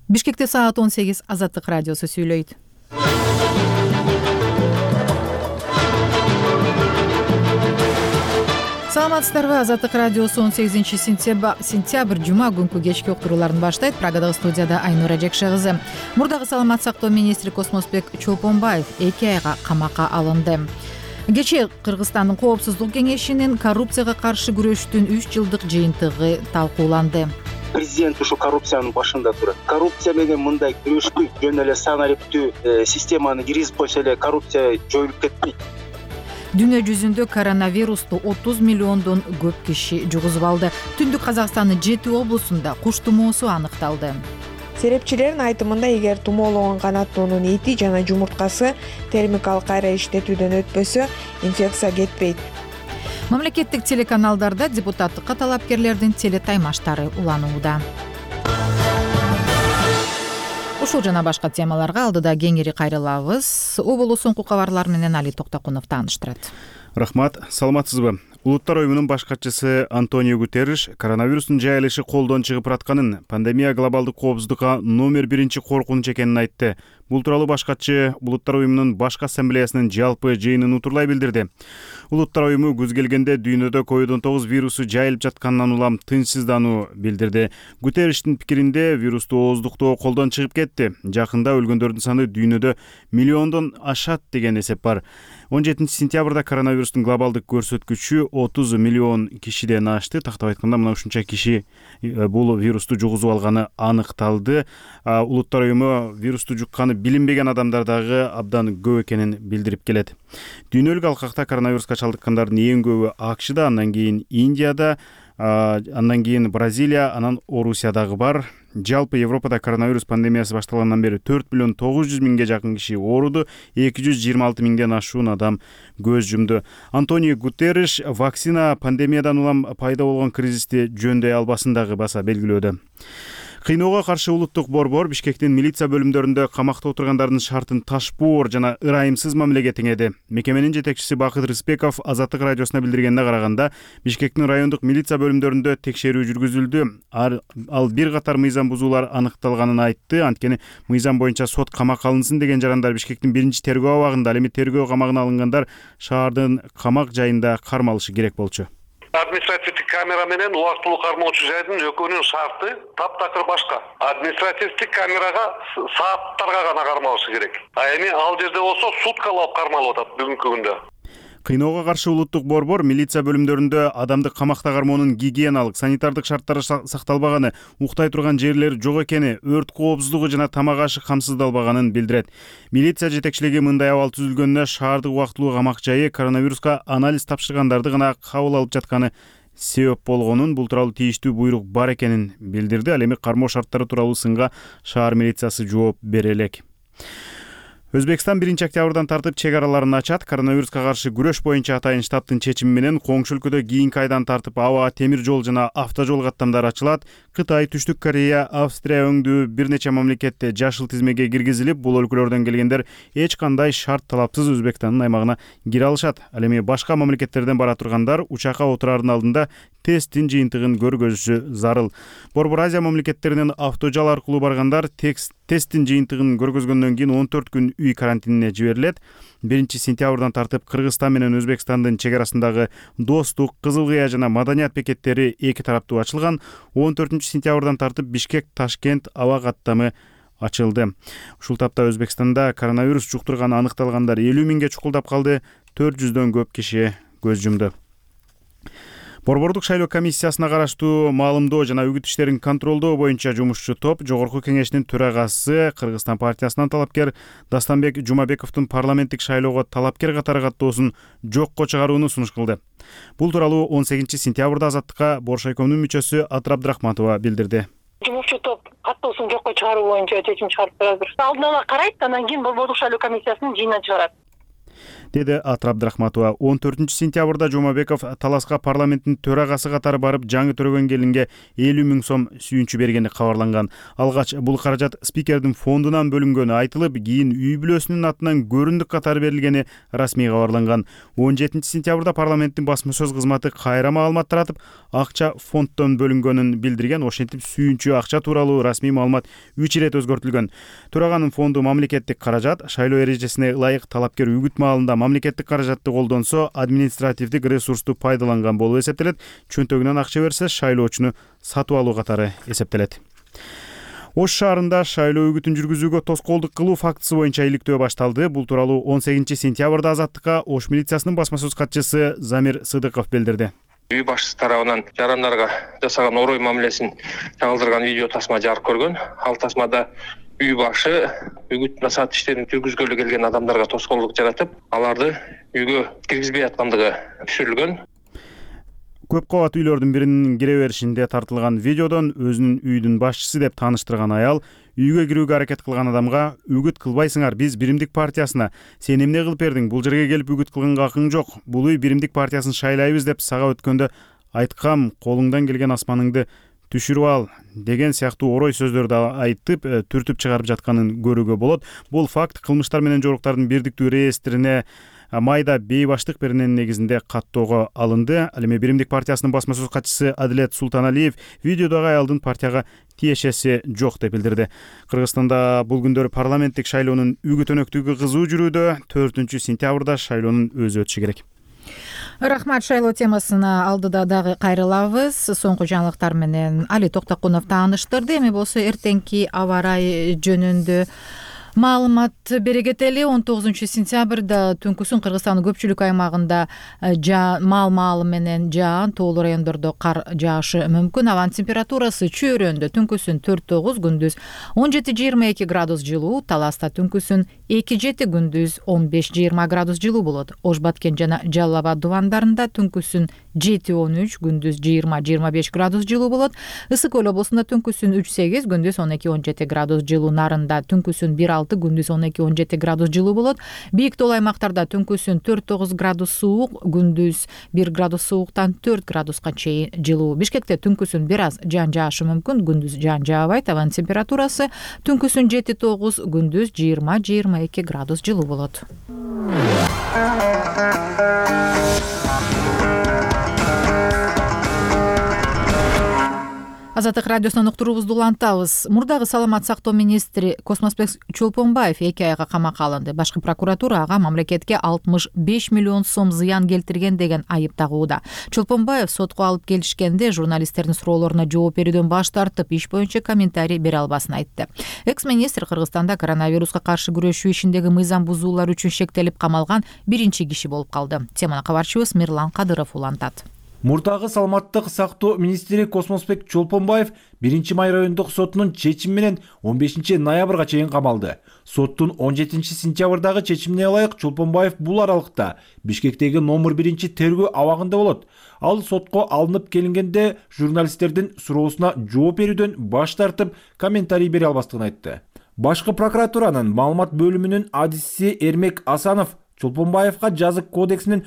Бишкекте саат 18 Азаттык радиосу сүйлөйт. Саламатсыздарбы? Азаттык радиосу 18-сентябрь жума күнкү кечки уктурууларын баштайт. Прагадагы студияда Айнура Жекше кызы. Мурдагы саламат сактоо министри Космосбек Чолпонбаев 2 айга камакка алынды. Кечээ Кыргызстандын Коопсуздук кеңешинин коррупцияга каршы күрөштүн 3 жылдык жыйынтыгы талкууланды. Президент ушу коррупциянын башында турат. Коррупция менен мындай күрөштү жөн эле санариптүү системаны киргизип койсо эле коррупция жоюлуп кетпейт. Дүйнө жүзүндө коронавирусту 30 миллиондон көп киши жугузуп алды. Түндүк Казакстандын 7 облусунда куш тумоосу аныкталды. Серепчилердин айтымында, эгер тумоологон канаттоонун эти жана жумурткасы термикалык кайра иштетүүдөн өтпөсө, инфекция кетпейт. Мамлекеттик телеканалдарда депутаттыкка талапкерлердин телетаймаштары уланууда. Ушул жана башка темаларга алдыда кеңири кайрылабыз. Облус соңку кабарлар менен Али Токтокунов тааныштырат. Рахмат, саламатсызбы? Улуттар уюмунун баш катчысы Антонио Гутерриш коронавирустун жайылышы колдон чыгып атканын, пандемия глобалдык коопсуздукка номер 1 коркунуч экенин айтты. Бул тууралуу баш катчы Улуттар уюмунун башкы ассамблеясынын жалпы жыйынын утурлай билдирди. Улуттар уюму күз келгенде дүйнөдө COVID-19 вирусу жайылып жатканынан улам тынчсыздануу билдирди. Гутерриштин пикиринде вирусту ооздуктоо колдон чыгып кетти. Жакында өлгөндөрдүн саны дүйнөдө миллиондон ашат деген эсеп бар. 17-сентябрда коронавирустун глобалдык көрсөткүчү 30 миллион кишиден ашты. Тактап айтканда, мына ушунча киши бул вирусту жугузуп алганы аныкталды. Улуттар уюму вирусту жукканы билинбеген адамдар дагы абдан көп экенин билдирип келет. Дүйнөлүк алкакта коронавируска чалдыккандардын эң көбү АКШда, андан кийин Индияда, андан кийин Бразилия, анан Орусиядагы бар. Жалпы Европада коронавирус пандемиясы башталгандан бери 4 миллион 900 миңге жакын киши ооруду, 226 миңден ашуун адам көз жумду. Антонио Гутерриш вакцина пандемиядан улам пайда болгон кризисти жөндөй албасын дагы баса белгилөөдө. Кыйноого каршы улуттук борбор Бишкектин милиция бөлүмдөрүндө камакта отургандардын шартын ташпоор жана ырайымсыз мамилеге теңеди. Мекеменин жетекчиси Бакыт Рыспеков Азаттык радиосуна билдиргенине караганда, Бишкектин райондук милиция бөлүмдөрүндө текшерүү жүргүзүлдү. Ал бир катар мыйзам бузуулар аныкталганын айтты. Анткени мыйзам боюнча сот камакка алынсын деген жарандар Бишкектин 1-тергөө абагында, ал эми тергөө камагына алынгандар шаардын камак жайында кармалышы керек болчу. Административдик камера менен убактылуу кармоочу жайдын экөөнүн шарты таптакыр башка. Административдик камерага сааттарга гана кармалышы керек. Эми ал жерде болсо суткалап кармалып атат бүгүнкү күндө. Кыйноого каршы улуттук борбор милиция бөлүмдөрүндө адамды камакта кармоонун гигиеналык, санитардык шарттары сакталбаганы, уктай турган жерлер жок экени, өрт коопсуздугу жана тамак ашы камсыздалбаганын билдирет. Милиция жетекчилиги мындай абал түзүлгөнүнө шаардык убактылуу камак жайы коронавируска анализ тапшыргандарды гана кабыл алып жатканы себеп болгонун, бул тууралуу тийиштүү буйрук бар экенин билдирди. Ал эми кармоо шарттары тууралуу сынга шаар милициясы жооп бере элек. Өзбекстан 1-октябрдан тартып чек араларын ачат. Коронавируска каршы күрөш боюнча атайын штабтын чечими менен коңшу өлкөдө кийинки айдан тартып аба, темир жол жана автожол каттамдары ачылат. Кытай, Түштүк Корея, Австрия өңдүү бир нече мамлекетте жашыл тизмеге киргизилип, бул өлкөлөрдөн келгендер эч кандай шарт талапсыз Өзбекстандын аймагына кире алышат. Ал эми башка мамлекеттерден бара тургандар учакка отурардын алдында тесттин жыйынтыгын көргөзүшү зарыл. Борбор Азия мамлекеттеринен автожол аркылуу баргандар тесттин жыйынтыгын көргөзгөндөн кийин 14 күн үй карантинине жиберилет. 1-сентябрдан тартып Кыргызстан менен Өзбекстандын чек арасындагы Достук, Кызыл Кыя жана Маданият бекеттери эки тараптуу ачылган. 14-сентябрдан тартып Бишкек, Ташкент аба каттамы ачылды. Ушул тапта Өзбекстанда коронавирус жуктурганы аныкталгандар 50 миңге чукулдап калды, 400дөн көп киши көз жумду. Борбордук шайлоо комиссиясына караштуу маалымдоо жана үгүт иштерин контролдоо боюнча жумушчу топ Жогорку кеңештин төрагасы Кыргызстан партиясынан талапкер Дастанбек Жумабековдун парламенттик шайлоого талапкер катары каттоосун жокко чыгарууну сунуш кылды. Бул тууралуу 18-сентябрда Азаттыкка Боршайкомдун мүчөсү Атыр Абдрахматова билдирди. Жумушчу топ каттоосун жокко чыгаруу боюнча чечим чыгарып турат. Алдын ала карайт, андан кийин Борбордук шайлоо комиссиясынын жыйынына чыгарат. деди Атыр Абдрахматова. 14 сентябрда Жомабеков Таласка парламенттин төрагасы катары барып, жаңы төрөгөн келинге 50 000 сом сүйүнчү бергени кабарланган. Алгач бул каражат спикердин фондунан бөлүнгөнү айтылып, кийин үй бүлөсүнүн атынан көрүндүк катары берилгени расмий кабарланган. 17 сентябрда парламенттин басма сөз кызматы кайра маалымат таратып, акча фонддон бөлүнгөнүн билдирген. Ошентип сүйүнчү акча тууралуу расмий маалымат 3 ирет өзгөртүлгөн. Төраганын фонду мамлекеттик каражат, шайлоо эрежесине ылайык талапкер үгүт маалында мамлекеттик каражатты колдонсо, административдик ресурсту пайдаланган болуп эсептелет. Чөнтөгүнөн акча берсе, шайлоочуну сатып алуу катары эсептелет. Ош шаарында шайлоо үгүтүн жүргүзүүгө тоскоолдук кылуу фактысы боюнча иликтөө башталды. Бул тууралуу 18 сентябрда Азаттыкка Ош милициясынын басма сөз катчысы Замир Сыдыков билдирди. Үй башчысы тарабынан жарандарга жасаган орой мамилесин чагылдырган видео тасма жарык көргөн. Ал тасмада үй башы үгүт насаат иштерин жүргүзгөлү келген адамдарга тоскоолдук жаратып, аларды үйгө киргизбей аткандыгы түшүрүлгөн. Көп кабат үйлөрдүн биринин кире беришинде тартылган видеодон өзүнүн үйдүн башчысы деп тааныштырган аял үйгө кирүүгө аракет кылган адамга «Үгүт кылбайсыңар, биз Биримдик партиясына. Сен эмне кылып бердиң? Бул жерге келип үгүт кылганга акың жок. Бул үй Биримдик партиясын шайлайбыз» деп сага өткөндө айткам, колуңдан келген асманыңды түшүрүп ал деген сыяктуу орой сөздөрдү айтып, түртүп чыгарып жатканын көрүүгө болот. Бул факт кылмыштар менен жоруктардын бирдиктүү реестрине майда бейбаштык берененин негизинде каттоого алынды. Ал эми Биримдик партиясынын басма сөз катчысы Адилет Султаналиев видеодогу аялдын партияга тиешеси жок деп билдирди. Кыргызстанда бул күндөрү парламенттик шайлоонун үгүт өнөктүгү кызуу жүрүүдө. 4 сентябрда шайлоонун өзү өтүшү керек. Рахмат, шайлоо темасына алдыда дагы кайрылабыз. Соңку жаңылыктар менен Али Токтокунов тааныштырды. Эми болсо эртеңки аба ырайы жөнүндө маалымат бере кетели. 19 сентябрда түнкүсүн Кыргызстандын көпчүлүк аймагында маал менен жаан, тоолуу райондордо кар жаашы мүмкүн. Абанын температурасы чөйрөндө түнкүсүн 4-9, күндүз 17-22 градус жылуу, Таласта түнкүсүн 2-7, күндүз 15-20 градус жылуу болот. Ош Баткен жана Жалал Абад дубандарында түнкүсүн 7-13, күндүз 20-25 градус жылуу болот. Ысык Көл облусунда түнкүсүн 3-8, күндүз 12-17 градус жылуу. Нарында түнкүсүн 1-6, күндүз 12-17 градус жылуу болот. Бийик тоол аймактарда түнкүсүн 4-9 градус суук, күндүз 1 градус сууктан 4 градуска чейин жылуу. Бишкекте түнкүсүн бир аз жаан жаашы мүмкүн, күндүз жаан жаабайт. Абанын температурасы түнкүсүн 7-9, күндүз 20-22 градус жылуу болот. Азаттык радиосунан уктуруубузду улантабыз. Мурдагы саламат сактоо министри Космосбек Чолпонбаев 2 айга камакка алынды. Башкы прокуратура ага мамлекетке 65 миллион сом зыян келтирген деген айып тагууда. Чолпонбаев сотко алып келишкенде журналисттердин суроолоруна жооп берүүдөн баш тартып, иш боюнча комментарий бере албасын айтты. Экс-министр Кыргызстанда коронавируска каршы күрөшүү ишиндеги мыйзам бузуулар үчүн шектелип камалган биринчи киши болуп калды. Теманы кабарчыбыз Мирлан Кадыров улантат. Мурдагы саламаттык сактоо министри Космосбек Чолпонбаев 1-Май райондук сотунун чечими менен 15 ноябрга чейин камалды. Соттун 17 сентябрдагы чечимине ылайык Чолпонбаев бул аралыкта Бишкектеги номер 1 тергөө абагында болот. Ал сотко алынып келингенде журналисттердин суроосуна жооп берүүдөн баш тартып, комментарий бере албастыгын айтты. Башкы прокуратуранын маалымат бөлүмүнүн адиси Эрмек Асанов Чолпонбаевга жазык кодексинин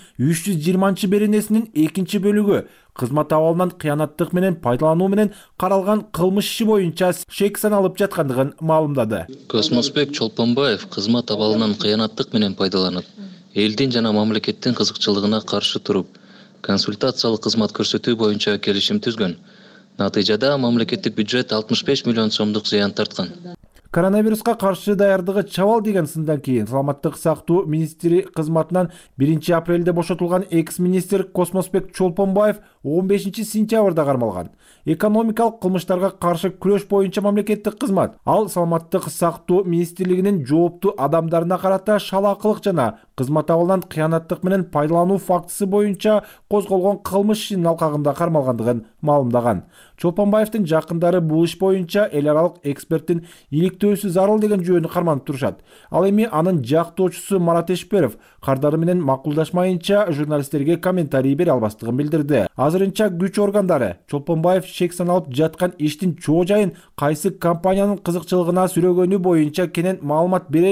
320 беренесинин 2 бөлүгү кызмат абалынан кыянаттык менен пайдалануу менен каралган кылмыш иши боюнча шек саналып жаткандыгын маалымдады. Космосбек Чолпонбаев кызмат абалынан кыянаттык менен пайдаланып, элдин жана мамлекеттин кызыкчылыгына каршы туруп, консультациялык кызмат көрсөтүү боюнча келишим түзгөн. Натыйжада мамлекеттик бюджет 65 миллион сомдук зыян тарткан. Коронавируска каршы даярдыгы чабал деген сындан кийин саламаттык сактоо министри кызматынан 1 апрелде бошотулган экс-министр Космосбек Чолпонбаев 15 сентябрда кармалган. Экономикалык кылмыштарга каршы күрөш боюнча мамлекеттик кызмат. Ал саламаттык сактоо министрлигинин жооптуу адамдарына карата шалаакылык жана кызмат абалынан кыянаттык менен пайдалануу фактысы боюнча козголгон кылмыш ишинин алкагында кармалгандыгын маалымдаган. Чолпонбаевдин жакындары бул иш боюнча эл аралык эксперттин иликтөөсү зарыл деген жөнү карманып турушат. Ал эми анын жактоочусу Марат Эшперов кардары менен макулдашмайынча журналисттерге комментарий бере албастыгын билдирди. Азырынча күч органдары Чолпонбаев шек саналып жаткан иштин чоо жайын кайсы компаниянын кызыкчылыгына сүрөгөнү боюнча кенен маалымат бере элек.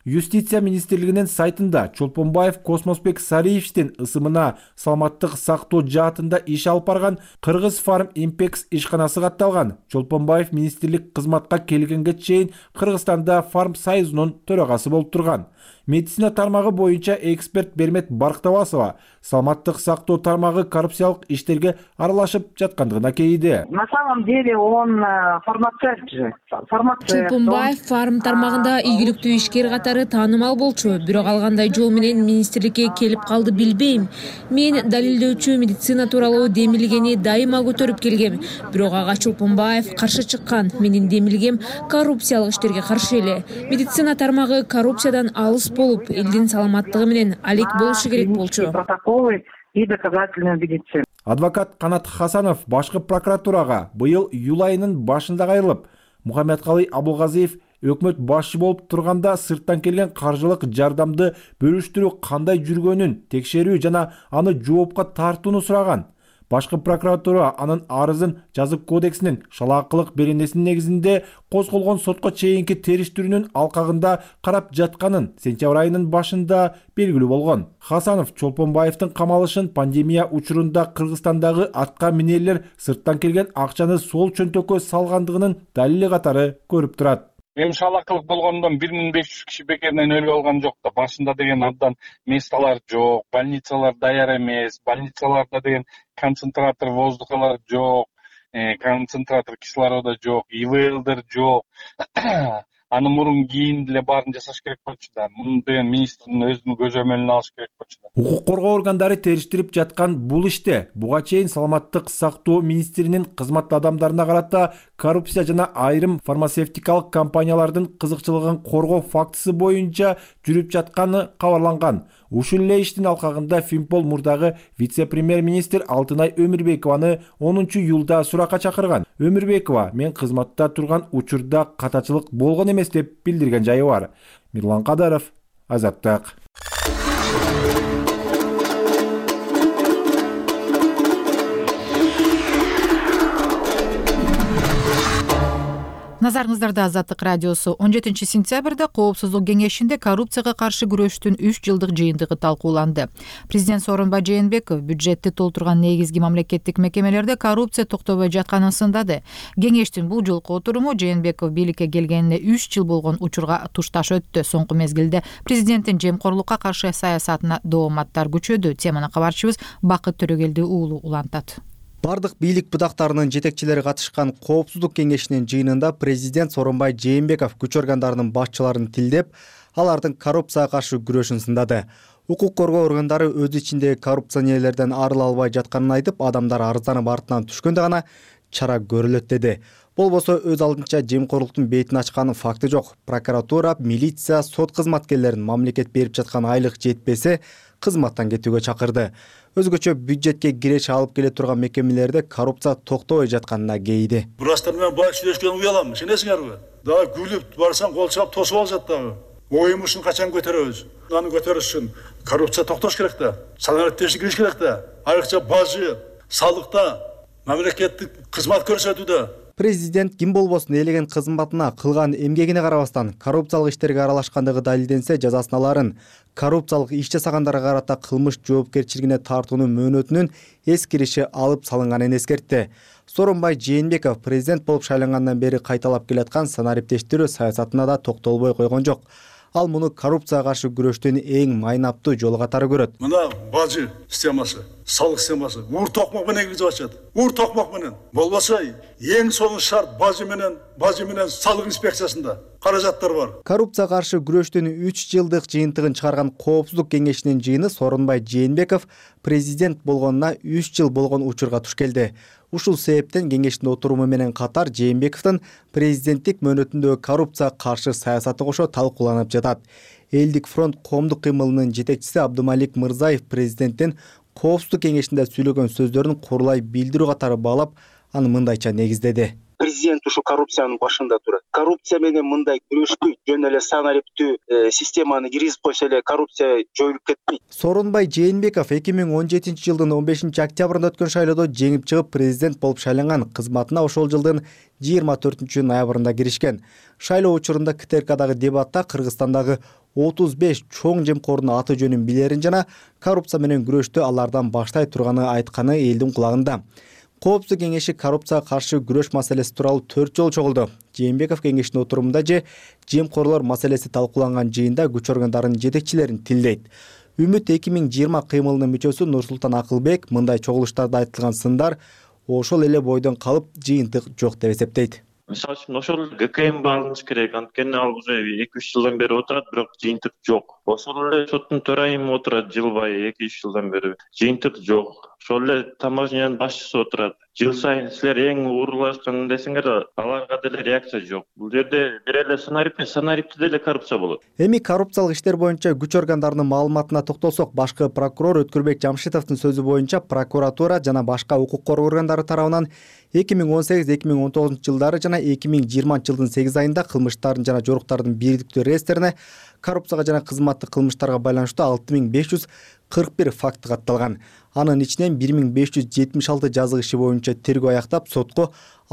Юстиция министрлигинин сайтында Чолпонбаев Космосбек Сариевичтин ысымына саламаттык сактоо жаатында иш алып барган Кыргыз Фарм Импекс ишканасы катталган. Чолпонбаев министрлик кызматка келгенге чейин Кыргызстанда Фарм Союзунун төрагасы болуп турган. Медицина тармагы боюнча эксперт Бермет Барктабасова саламаттык сактоо тармагы коррупциялык иштерге аралашып жаткандыгына кейиди. На самом деле он фармацевт же. Чолпонбаев фарм тармагында ийгиликтүү ишкер катары таанымал болчу, бирок ал кандай жол менен министрликке келип калды билбейм. Мен далилдөөчү медицина тууралуу демилгени дайыма көтөрүп келгем, бирок ага Чолпонбаев каршы чыккан. Менин демилгем коррупциялык иштерге каршы эле. Медицина тармагы коррупциядан алыс болуп, элдин саламаттыгы менен алек болушу керек болчу. Протоколы и доказательную медицину. Адвокат Канат Хасанов башкы прокуратурага быйыл июль айынын башында кайрылып, Мухаммедкалый Абулгазиев өкмөт башчы болуп турганда сырттан келген каржылык жардамды бөлүштүрүү кандай жүргөнүн текшерүү жана аны жоопко тартууну сураган. Башкы прокуратура анын арызын жазык кодексинин шалаакылык беренесинин негизинде козголгон сотко чейинки териштирүүнүн алкагында карап жатканын сентябрь айынын башында белгилүү болгон. Хасанов Чолпонбаевдин камалышын пандемия учурунда Кыргызстандагы атка минерлер сырттан келген акчаны сол чөнтөккө салгандыгынын далили катары көрүп турат. Эми шалаакылык болгондон 1500 киши бекеринен өлүп алган жок да. Башында деген абдан месталар жок, больницалар даяр эмес, больницаларда деген концентратор воздухалар жок, концентратор кислорода жок, ИВЛдер жок. Аны мурун кийин деле баарын жасаш керек болчу да. Муну деген министрдин өзүнүн көзөмөлүнө алыш керек болчу да. Укук коргоо органдары териштирип жаткан бул иште буга чейин саламаттык сактоо министринин кызмат адамдарына карата коррупция жана айрым фармацевтикалык компаниялардын кызыкчылыгын коргоо фактысы боюнча жүрүп жатканы кабарланган. Ушул эле иштин алкагында Финпол мурдагы вице-премьер-министр Алтынай Өмүрбекованы 10 июлда суракка чакырган. Өмүрбекова мен кызматта турган учурда катачылык болгон эмес деп билдирген жайы бар. Мирлан Кадаров, Азаттык. Назарыңыздарда Азаттык радиосу 17 сентябрда Коопсуздук кеңешинде коррупцияга каршы күрөштүн 3 жылдык жыйынтыгы талкууланды. Президент Сооронбай Жээнбеков бюджетти толтурган негизги мамлекеттик мекемелерде коррупция токтобой жатканын сындады. Кеңештин бул жолку отуруму Жээнбеков бийликке келгенине 3 жыл болгон учурга тушташ өттү. Соңку мезгилде президенттин жемкорлукка каршы саясатына дооматтар күчөдү. Теманы кабарчыбыз Бакыт Төрөгелди уулу улантат. Бардык бийлик бутактарынын жетекчилери катышкан Коопсуздук кеңешинин жыйынында президент Сооронбай Жээнбеков күч органдарынын башчыларын тилдеп, алардын коррупцияга каршы күрөшүн сындады. Укук коргоо органдары өз ичиндеги коррупционерлерден арыла албай жатканын айтып, адамдар арызданып артынан түшкөндө гана чара көрүлөт деди. Болбосо өз алдынча жемкорлуктун бетин ачкан факты жок. Прокуратура, милиция, сот кызматкерлерин мамлекет берип жаткан айлык жетпесе, кызматтан кетүүгө чакырды. Өзгөчө бюджетке киреше алып келе турган мекемелерде коррупция токтобой жатканына кейиди. Бурастар менен бай сүйлөшкөн уялам, сенесиңерби? Да күлүп барсаң кол чап тосуп алышат дагы. Оюмушун качан көтөрөбүз? Аны көтөрүш үчүн коррупция токтош керек да. Санариптешик кириш керек да. Айрыкча бажы, салыкта, мамлекеттик кызмат көрсөтүүдө. Президент ким болбосун элеген кызматына кылган эмгегине карабастан коррупциялык иштерге аралашкандыгы далилденсе, жазасын аларын. Коррупциялык иш жасагандарга карата кылмыш жоопкерчилигине тартуунун мөөнөтүнүн эскириши алып салынганын эскертти. Сооронбай Жээнбеков президент болуп шайлангандан бери кайталап келаткан санариптештирүү саясатына да токтолбой койгон жок. Ал муну коррупцияга каршы күрөштүн эң майнаптуу жолу катары көрөт. Мына бажы системасы, салык системасы, ур токмок менен киргизип атышат. Ур токмок менен. Болбосо эң сонун шарт бажы менен салык инспекциясында каражаттар бар. Коррупцияга каршы күрөштүн 3 жылдык жыйынтыгын чыгарган Коопсуздук кеңешинин жыйыны Сооронбай Жээнбеков президент болгонуна 3 жыл болгон учурга туш келди. Ушул себептен кеңештин отуруму менен катар Жээнбековдун президенттик мөөнөтүндөгү коррупция каршы саясаты кошо талкууланып жатат. Элдик фронт коомдук кыймылынын жетекчиси Абдумалик Мырзаев президенттин Коопсуздук кеңешинде сүйлөгөн сөздөрүн курулай билдирүү катары баалап, аны мындайча негиздеди. Президент ушу коррупциянын башында турат. Коррупция менен мындай күрөшпөй, жөн эле санариптүү системаны киргизип койсо эле коррупция жоюлуп кетпейт. Сооронбай Жээнбеков 2017 жылдын 15 октябрында өткөн шайлоодо жеңип чыгып президент болуп шайланган. Кызматына ошол жылдын 24 ноябрында киришкен. Шайлоо учурунда КТРКдагы дебатта Кыргызстандагы 35 чоң жемкордун аты жөнүн билерин жана коррупция менен күрөштү алардан баштай турганы айтканы элдин кулагында. Коопсуздук кеңеши коррупцияга каршы күрөш маселеси тууралуу 4 жолу чогулду. Жээнбеков кеңештин отурумунда же жемкорлор маселеси талкууланган жыйында күч органдарынын жетекчилерин тилдейт. Үмүт 2020 кыймылынын мүчөсү Нурсултан Акылбек мындай чогулуштарда айтылган сындар ошол эле бойдон калып жыйынтык жок деп эсептейт. Мисалы үчүн ошол ГКМ алыныш керек. Анткени ал уже 2-3 жылдан бери отурат, бирок жыйынтык жок. Ошол эле соттун төрайымы отурат жыл бай 2-3 жылдан бери. Жыйынтык жок. Ошол эле таможнянын башчысы отурат. Жыл сайын силер эң уурулашкан десеңер, аларга деле реакция жок. Бул жерде бир эле сценарийде деле коррупция болот. Эми коррупциялык иштер боюнча күч органдарынын маалыматына токтолсок, башкы прокурор Өткүрбек Жамшитовдун сөзү боюнча прокуратура жана башка укук коргоо органдары тарабынан 2018-2019 жылдары жана 2020 жылдын 8 айында кылмыштардын жана жоруктардын бирдиктүү реестрине коррупцияга жана кызматтык кылмыштарга байланыштуу 6541 факты катталган. Анын ичинен 1576 жазык иши боюнча тергөө аяктап, сотко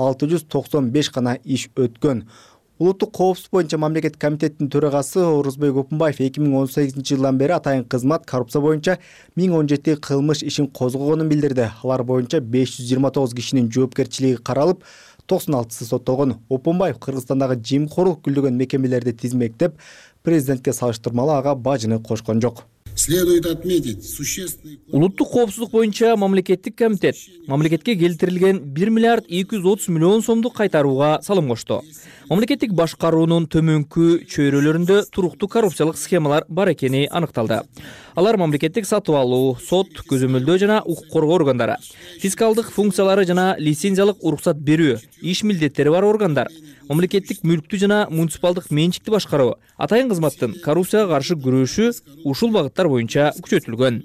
695 гана иш өткөн. Улуттук коопсуздук боюнча мамлекеттик комитеттин төрагасы Орузбек Опунбаев 2018 жылдан бери атайын кызмат коррупция боюнча 1017 кылмыш ишин козгогонун билдирди. Алар боюнча 529 кишинин жоопкерчилиги каралып, 96-сы соттолгон. Опунбаев Кыргызстандагы жемкорлук күлдөгөн мекемелерди тизмектеп, президентке салыштырмалуу ага бажыны кошкон жок. Следует отметить существенный... Улуттук коопсуздук боюнча мамлекеттик комитет мамлекетке келтирилген 1 миллиард 230 миллион сомдук кайтарууга салым кошту. Мамлекеттик башкаруунун төмөнкү чөйрөлөрүндө туруктуу коррупциялык схемалар бар экени аныкталды. Алар мамлекеттик сатып алуу, сот, көзөмөлдөө жана укук коргоо органдары, фискалдык функциялары жана лицензиялык уруксат берүү, иш милдеттери бар органдар, мамлекеттик мүлктү жана муниципалдык менчикти башкаруу, атайын кызматтын коррупцияга каршы күрөшү ушул багыттар боюнча күчөтүлгөн.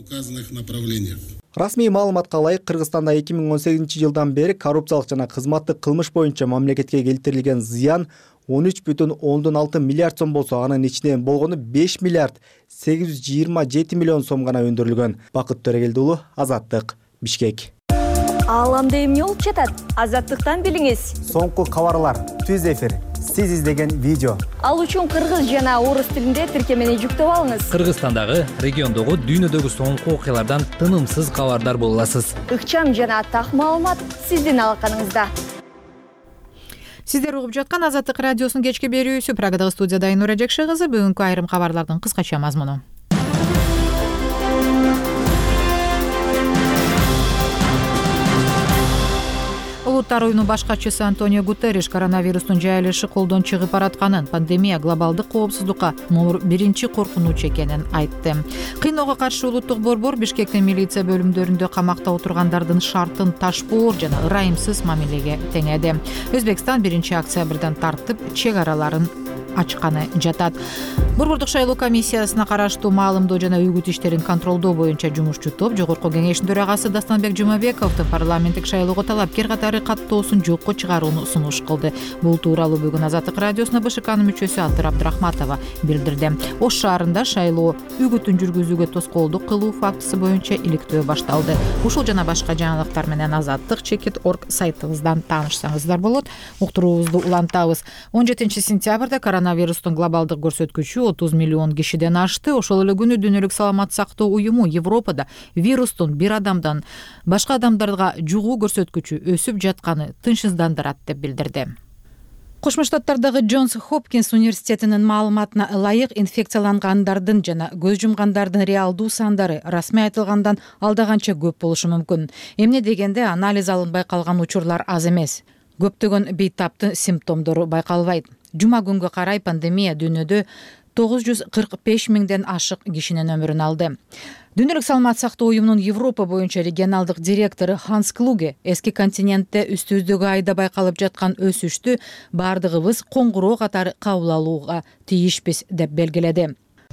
Расмий маалыматка ылайык, Кыргызстанда 2018 жылдан бери коррупциялык жана кызматтык кылмыш боюнча мамлекетке келтирилген зыян 13,6 миллиард сом болсо, анын ичинен болгону 5 миллиард 827 миллион сом гана өндүрүлгөн. Бакыт Төрөгелдиулу, Азаттык, Бишкек. Ааламда эмне болуп жатат? Азаттыктан билиңиз. Соңку кабарлар, түз эфир, сиз издеген видео. Ал үчүн кыргыз жана орус тилинде тиркемени жүктөп алыңыз. Кыргызстандагы, региондогу, дүйнөдөгү соңку окуялардан тынымсыз кабардар боло аласыз. Ыкчам жана так маалымат сиздин алаканыңызда. Сиздер угуп жаткан Азаттык радиосунун кечки берүүсү. Прагадагы студияда Айнура Жекши кызы. Бүгүнкү айрым кабарлардын кыскача мазмуну. Улуттар уюмунун баш катчысы Антонио Гутерриш коронавирустун жайылышы колдон чыгып баратканын, пандемия глобалдык коопсуздукка номер 1 коркунуч экенин айтты. Кыйноого каршы улуттук борбор Бишкектин милиция бөлүмдөрүндө камакта отургандардын шартын ташпоор жана ырайымсыз мамилеге теңеди. Өзбекстан 1 октябрдан тартып чек араларын ачканы жатат. Борбордук шайлоо комиссиясына караштуу маалымдоо жана үгүт иштерин контролдоо боюнча жумушчу топ Жогорку кеңештин төрагасы Дастанбек Жумабековдун парламенттик шайлоого талапкер катары каттоосун жокко чыгарууну сунуш кылды. Бул тууралуу бүгүн Азаттык радиосуна БШКнын мүчөсү Алтыр Абдрахматова билдирди. Ош шаарында шайлоо үгүтүн жүргүзүүгө тоскоолдук кылуу фактысы боюнча иликтөө башталды. Ушул жана башка жаңылыктар менен Азаттык.org сайтыбыздан таанышсаңыздар болот. Уктуруубузду улантабыз. 17 сентябрда коронавирустун глобалдык көрсөткүчү 30 миллион кишиден ашты. Ошол эле күнү Дүйнөлүк саламаттык сактоо уюму Европада вирустун бир адамдан башка адамдарга жугуу көрсөткүчү өсүп жатканы тынчсыздандырат деп билдирди. Кошмо Штаттардагы Джонс Хопкинс университетинин маалыматына ылайык инфекциялангандардын жана көз жумгандардын реалдуу сандары расмий айтылгандан алдаганча көп болушу мүмкүн. Эмне дегенде анализ алынбай калган учурлар аз эмес. Көптөгөн бейтаптын симптомдору байкалбайт. Жума күнгө карай пандемия дүйнөдө 945 миңден ашык кишинин өмүрүн алды. Дүйнөлүк саламаттык сактоо уюмунун Европа боюнча регионалдык директору Ханс Клуге эски континентте үстүбүздөгү айда байкалып жаткан өсүштү бардыгыбыз коңгуроо катары кабыл алууга тийишпиз деп белгиледи.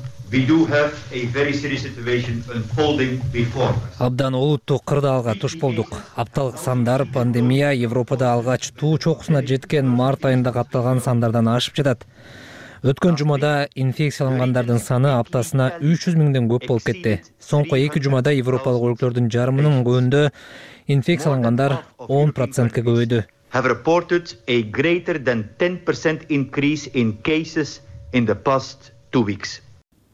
Абдан олуттуу кырдаалга туш болдук. Апталык сандар пандемия Европада алгач туу чокусуна жеткен март айында катталган сандардан ашып жатат. Өткөн жумада инфекциялангандардын саны аптасына 300 миңден көп болуп кетти. Соңку 2 жумада европалык өлкөлөрдүн жарымынын көбүндө инфекциялангандар 10%ке көбөйдү. Have reported a greater than 10% increase in cases in the past 2 weeks.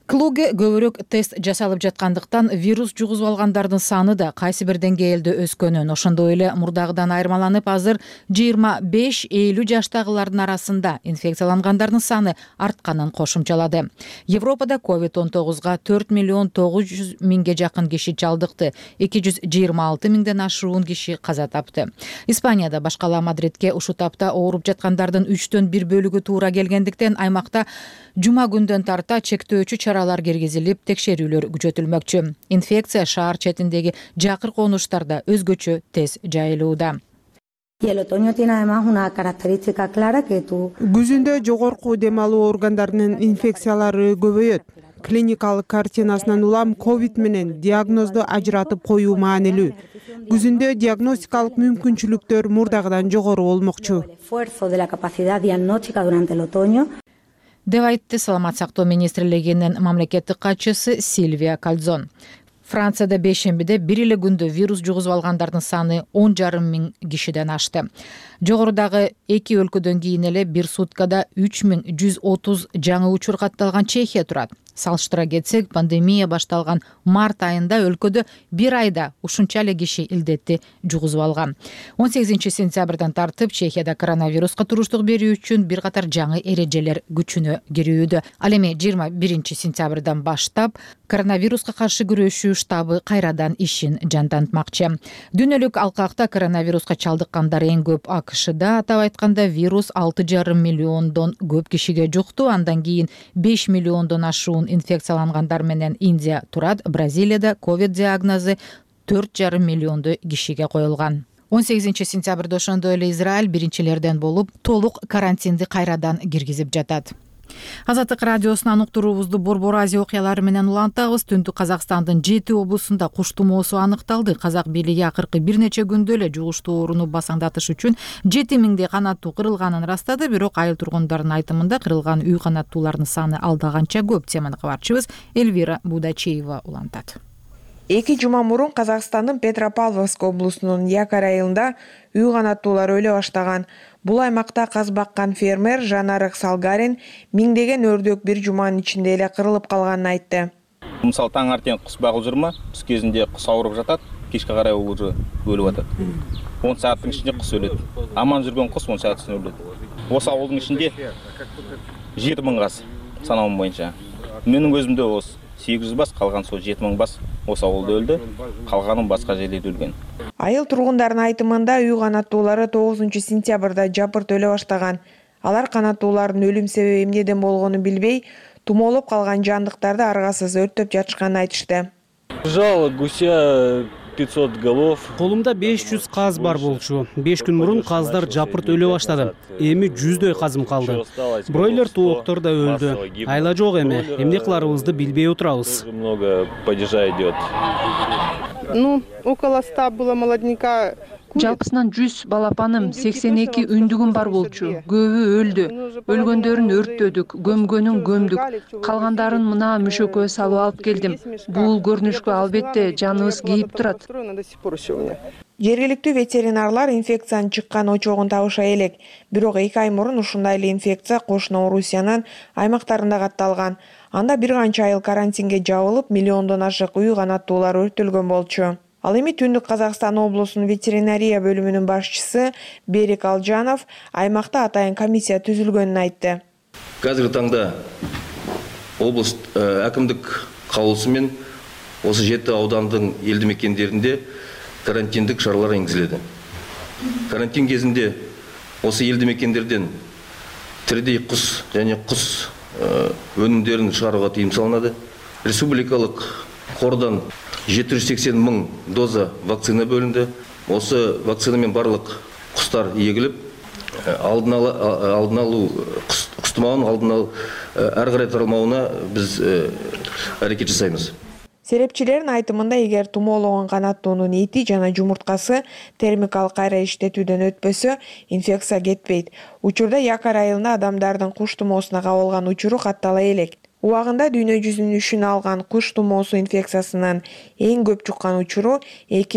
Клуге көбүрөөк тест жасалып жаткандыктан вирус жугузуп алгандардын саны да кайсы бир деңгээлде өскөнүн, ошондой эле мурдагыдан айырмаланып азыр 25-50 жаштагылардын арасында инфекциялангандардын саны артканын кошумчалады. Европада COVID-19 4.900.000 жакын киши чалдыкты, 226 миңден ашуун киши каза тапты. Испанияда башкала Мадридке ушул тапта ооруп жаткандардын 3төн 1 бөлүгү туура келгендиктен аймакта жума күндөн тарта чектөөчү чаралар киргизилип, текшерүүлөр күчөтүлмөкчү. Инфекция шаар четиндеги жакыр конуштарда өзгөчө тез жайылууда. Күзүндө жогорку дем алуу органдарынын инфекциялары көбөйөт. Клиникалык картинасынан улам ковид менен диагнозду ажыратып коюу маанилүү. Күзүндө диагностикалык мүмкүнчүлүктөр мурдагыдан жогору болмокчу. Деп айтты Саламат сактоо министрлигинин мамлекеттик катчысы Сильвия Кальзон. Францияда бейшембиде бир эле күндө вирус жугузуп алгандардын саны 10,5 миң кишиден ашты. Жогорудагы 2 өлкөдөн кийин эле бир суткада 3130 жаңы учур катталган Чехия турат. Салыштыра кетсек, пандемия башталган март айында өлкөдө бир айда ушунча эле киши илдетти жугузуп алган. 18 сентябрдан тартып Чехияда коронавируска туруштук берүү үчүн бир катар жаңы эрежелер күчүнө кирүүдө. Ал эми 21 сентябрдан баштап коронавируска каршы күрөшүү штабы кайрадан ишин жандантмакчы. Дүйнөлүк алкакта коронавируска чалдыккандар эң көп АКШда, атап айтканда вирус 6,5 миллиондон көп кишиге жукту, андан кийин 5 миллиондон ашуун инфекциялангандар менен Индия турат. Бразилияда ковид диагнозу 4,5 миллионду кишиге коюлган. 18 сентябрда ошондой эле Израиль биринчилерден болуп толук карантинди кайрадан киргизип жатат. Азаттык радиосунан уктуруубузду Борбор Азия окуялары менен улантабыз. Түндүк Казакстандын 7 облусунда куш тумоосу аныкталды. Казак бийлиги акыркы бир нече күндө эле жугуштуу ооруну басаңдатыш үчүн 7 миңдей канаттуу кырылганын ырастады. Бирок айыл тургундардын айтымында кырылган үй канаттуулардын саны алда канча көп. Теманы кабарчыбыз Эльвира Будачеева улантат. 2 жума мурун Казакстандын Петропавловск облусунун Якар айылында үй канаттуулар өлө баштаган. Бул аймакта каз баккан фермер Жанарык Салгарин миңдеген өрдөк бир жуманын ичинде эле кырылып калганын айтты. Мисалы таң артең кус багып жүрмө, түз кезинде кус ауырып жатат, кечке карай ол уже өлүп атат. 10 сааттын ичинде кус өлөт. Аман жүргөн кус 10 саат ичинде өлөт. Осы ауылдын ичинде 7 миң каз санауым боюнча. Менин көзүмдө осы 800 бас, калган сол 7 миң бас осы ауылда өлдү, калганын башка жерлерде өлгөн. Айыл тургундардын айтымында үй канаттуулары 9 сентябрда жапырт өлө баштаган. Алар канаттуулардын өлүм себеби эмнеден болгонун билбей, тумоолоп калган жандыктарды аргасыз өрттөп жатышканын айтышты. Жал гуся 500 голов. Колумда 500 каз бар болчу. 5 күн мурун каздар жапырт өлө баштады. Эми 100дөй казым калды. Бройлер тооктор да өлдү. Айла жок эми. Эмне кыларыбызды билбей отурабыз. Много падежа идет. Около 100 было молодняка. Жалпысынан 100 балапаным, 82 үндүгүм бар болчу. Көбү өлдү. Өлгөндөрүн өрттөдүк, көмгөнүн көмдүк. Калгандарын мына мүшөккө салып алып келдим. Бул көрүнүшкө албетте жаныбыз кейип турат. Жергиликтүү ветеринарлар инфекциянын чыккан очогун табыша элек. Бирок 2 ай мурун ушундай эле инфекция кошуна Орусиянын аймактарында катталган. Анда бир канча айыл карантинге жабылып, миллиондон ашык үй канаттуулар өрттөлгөн болчу. Ал эми Түндүк Казакстан облусунун ветеринария бөлүмүнүн башчысы Берик Алжанов аймакта атайын комиссия түзүлгөнүн айтты. Қазіргі таңда облыс әкімдік каулусумен осы 7 аудандын елді мекендерінде карантиндік шаралар енгізіледі. Карантин кезінде осы елді мекендерден тірідей құс және құс өнімдерін шығаруға тыйым салынады. Республикалық қордан 780 мың доза вакцина бөлінді. Осы вакцинамен барлық құстар егіліп, алдын алу құс тұмауын алдын алу әрі қарай таралмауына біз әрекет жасаймыз. Серепчилердин айтымында эгер тумоологон канаттуунун эти жана жумурткасы термикалык кайра иштетүүдөн өтпөсө, инфекция кетпейт. Учурда Якар айылында адамдардын куш тумоосуна кабылган учуру каттала элек. Убагында дүйнө жүзүнүн үшүн алган куш тумоосу инфекциясынын эң көп чуккан учуру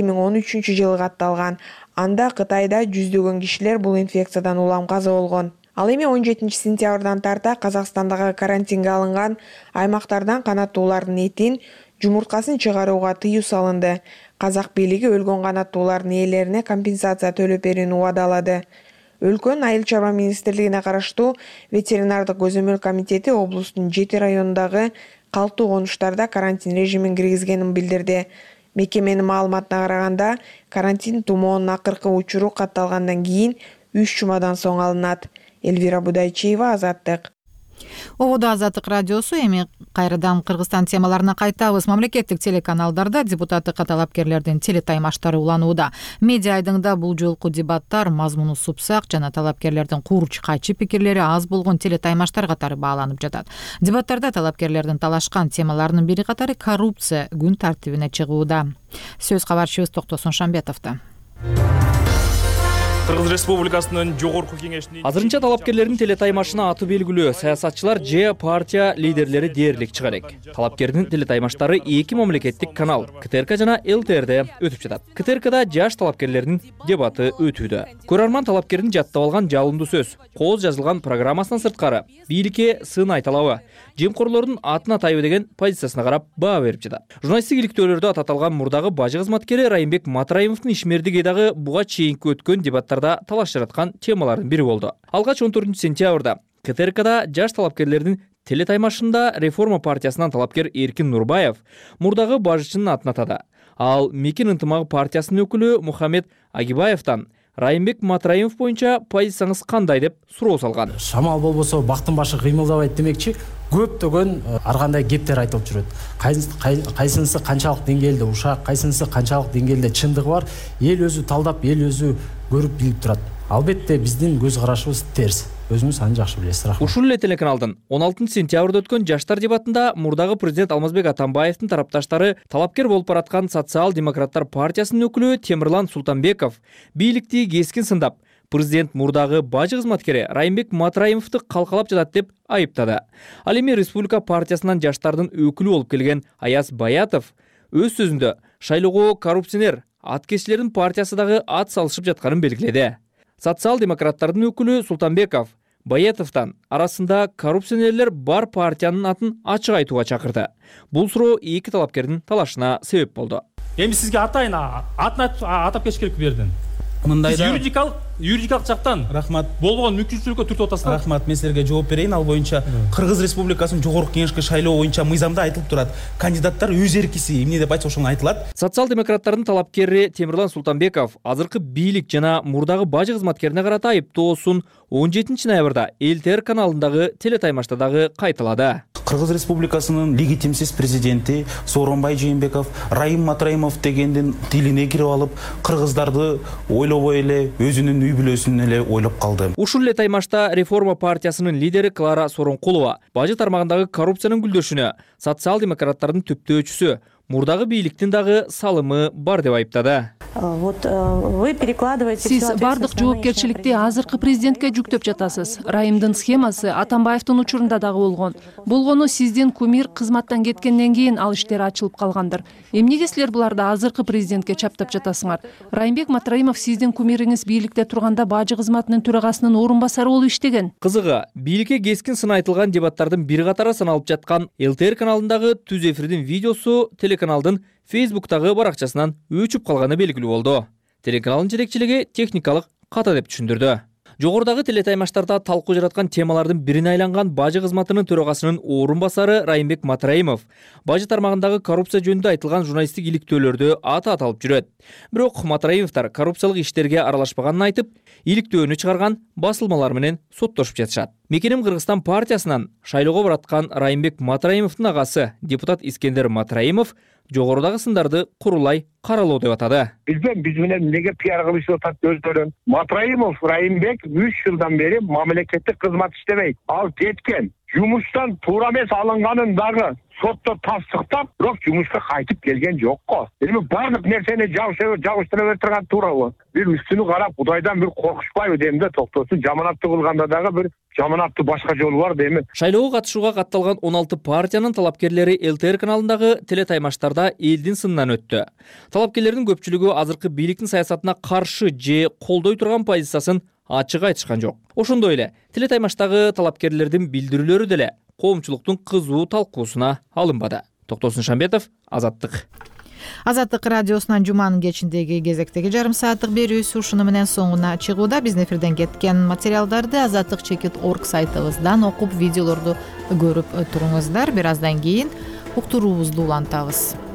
2013 жылы катталган. Анда Кытайда жүздөгөн кишилер бул инфекциядан улам каза болгон. Ал эми 17 сентябрдан тарта Казакстандагы карантинге алынган аймактардан канаттуулардын этин, жумурткасын чыгарууга тыюу салынды. Казак бийлиги өлгөн канаттуулардын ээлерине компенсация төлөп берүүнү убадалады. Өлкөнүн Айыл чарба министрлигине караштуу ветеринардык көзөмөл комитети облустун 7 районундагы калктуу конуштарда карантин режимин киргизгенин билдирди. Мекеменин маалыматына караганда, карантин тумоонун акыркы учуру катталгандан кийин 3 жумадан соң алынат. Эльвира Будайчиева, Азаттык. Ободо Азаттык радиосу. Эми кайрадан Кыргызстан темаларына кайтабыз. Мамлекеттик телеканалдарда депутаттык талапкерлердин телетаймаштары уланууда. Медиа айдыңда бул жолку дебаттар мазмуну супсак жана талапкерлердин курч кайчы пикирлери аз болгон телетаймаштар катары бааланып жатат. Дебаттарда талапкерлердин талашкан темаларынын бири катары коррупция күн тартибине чыгууда. Сөз кабарчыбыз Токтосун Шамбетовдо. Кыргыз Республикасынын жогорку кеңешинин азырынча талапкерлердин телетаймашына аты белгилүү саясатчылар же партия лидерлери дээрлик чыга элек. Талапкердин телетаймаштары 2 мамлекеттик канал КТРК жана ЛТРде өтүп жатат. КТРКда жаш талапкерлердин дебаты өтүүдө. Көрөрман талапкердин жаттап алган жалындуу сөз, кооз жазылган программасынан сырткары бийликке сын айталабы, жемкорлордун атына тайбы деген позициясына карап баа берип жатат. Журналисттик иликтөөлөрдө ататалган мурдагы бажы кызматкери Райымбек Матраимовдун ишмердиги дагы буга чейинки өткөн дебаттар талаш жараткан темалардын бири болду. Алгач 14 сентябрда КТРКда жаш талапкерлердин телетаймашында Реформа партиясынан талапкер Эркин Нурбаев мурдагы бажычынын атын атады. Ал Мекен ынтымагы партиясынын өкүлү Мухаммед Агибаевтан Райымбек Матраимов боюнча позицияңыз кандай деп суроо салган. Шамал болбосо бактын башы кыймылдабайт демекчи, көптөгөн ар кандай кептер айтылып жүрөт. Кайсынысы канчалык деңгээлде ушак, кайсынысы канчалык деңгээлде чындыгы бар, эл өзү талдап, эл өзү көрүп билип турат. Албетте биздин көз карашыбыз терс. Өзүңүз аны жакшы билесиз. Рахмат. Ушул эле телеканалдын 16 сентябрда өткөн жаштар дебатында мурдагы президент Алмазбек Атамбаевдин тарапташтары талапкер болуп бараткан социал-демократтар партиясынын өкүлү Темирлан Султанбеков бийликти кескин сындап, президент мурдагы бажы кызматкери Райымбек Матраимовду калкалап жатат деп айыптады. Ал эми Республика партиясынан жаштардын өкүлү болуп келген Аяз Баятов өз сөзүндө шайлоого коррупционер аткечилердин партиясы дагы ат салышып жатканын белгиледи. Социал-демократтардын өкүлү Султанбеков Баятовдон арасында коррупционерлер бар партиянын атын ачык айтууга чакырды. Бул суроо эки талапкердин талашына себеп болду. Эми сизге атайын атын атап кетиш керек бердин. Мындайда юридикалык жактан рахмат болгон мүмкүнчүлүккө түртүп атасыздар. Рахмат, мен силерге жооп берейин. Ал боюнча Кыргыз Республикасынын жогорку кеңешке шайлоо боюнча мыйзамда айтылып турат. Кандидаттар өз эркиси эмне деп айтса ошону айтылат. Социал-демократтардын талапкери Темирлан Султанбеков азыркы бийлик жана мурдагы бажы кызматкерине карата айыптоосун 17 ноябрда ЛТР каналындагы телетаймашта дагы кайталады. Кыргыз Республикасынын легитимсиз президенти Сооронбай Жээнбеков Райым Матраимов дегендин тилине кирип алып, кыргыздарды ойлобой эле өзүнүн үй бүлөсүн эле ойлоп калды. Ушул эле таймашта Реформа партиясынын лидери Клара Сооронкулова бажы тармагындагы коррупциянын гүлдөшүнө социал-демократтардын түптөөчүсү мурдагы бийликтин дагы салымы бар деп айыптады. Сиз бардык жоопкерчиликти азыркы президентке жүктөп жатасыз. Райымдын схемасы Атамбаевдин учурунда дагы болгон. Болгону сиздин кумир кызматтан кеткенден кийин ал иштер ачылып калгандыр. Эмнеге силер буларды азыркы президентке чаптап жатасыңар? Райымбек Матраимов сиздин кумириңиз бийликте турганда бажы кызматынын төрагасынын орун басары болуп иштеген. Кызыгы, бийликке кескин сын айтылган дебаттардын бир катары саналып жаткан ЛТР каналындагы түз эфирдин видеосу телеканалдын Фейсбуктагы баракчасынан өчүп калганы белгилүү болду. Телеканалдын жетекчилиги техникалык ката деп түшүндүрдү. Жогорудагы телетаймаштарда талкуу жараткан темалардын бирине айланган бажы кызматынын төрагасынын орун басары Райымбек Матраимов бажы тармагындагы коррупция жөнүндө айтылган журналисттик иликтөөлөрдө аты аталып жүрөт. Бирок Матраимовдор коррупциялык иштерге аралашпаганын айтып, иликтөөнү чыгарган басылмалар менен соттошуп жатышат. Мекеним Кыргызстан партиясынан шайлоого бараткан Райымбек Матраимовдун агасы депутат Искендер Матраимов жогорудагы сындарды курулай каралоо деп атады. Биз менен эмнеге пиар кылышып атат өздөрүн? Матраимов Райымбек 3 жылдан бери мамлекеттик кызмат иштебейт. Ал кеткен. Жумуштан туура эмес алынганын дагы сотто тастыктап, бирок жумушка кайтып келген жок го. Эми бардык нерсени жабыштыра берип турган туурабы? Бир үстүнү карап, Кудайдан бир коркушпайбы демде токтосун, жаманатты кылганда дагы бир жаманаттуу башка жолу бар дейми. Шайлоого катышууга катталган 16 партиянын талапкерлери ЛТР каналындагы телетаймаштарда элдин сынынан өттү. Талапкерлердин көпчүлүгү азыркы бийликтин саясатына каршы же колдой турган позициясын ачык айтышкан жок. Ошондой эле Тиле Таймаштагы талапкерлердин билдирүүлөрү деле коомчулуктун кызуу талкуусуна алынбады. Токтосун Шамбетов, Азаттык. Азаттык радиосунан жуманын кечиндеги кезектеги жарым сааттык берүүсү ушуну менен соңуна чыгууда. Биздин эфирден кеткен материалдарды azattik.org сайтыбыздан окуп, видеолорду көрүп туруңуздар. Бир аздан кийин уктуруубузду улантабыз.